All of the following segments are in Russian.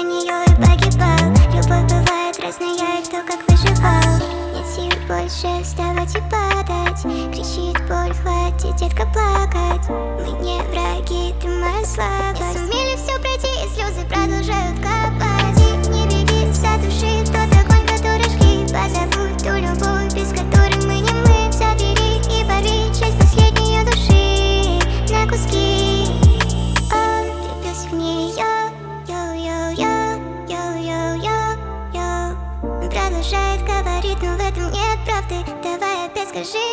нее и погибал. Любовь бывает разная, и кто как выживал. Нет сил больше вставать и падать. Кричит боль, хватит, детка, плакать. Мы не враги, ты моя слабость. Не сумели все пройти, и слезы продолжают капать. Не беги, задуши тот огонь, который жги. Позабудь ту любовь, без которой мы не мы. Забери и порви часть последней ее души на куски. Он влюбился в нее, йо-йо-йо, йо-йо-йо-йо. Он продолжает говорить, но в этом нет правды. Давай опять скажи.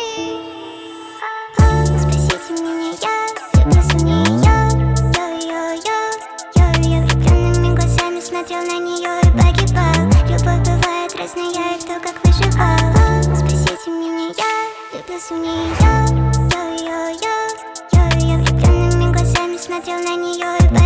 Спросите меня, я влюбился в нее, йо-йо-йо, йо-йо. Влюбленными глазами смотрел на нее и погибал. Любовь бывает разная, и кто как выживал. Спросите меня, я влюбился в нее, йо-йо-йо, йо-йо. Влюбленными глазами смотрел на нее и погибал.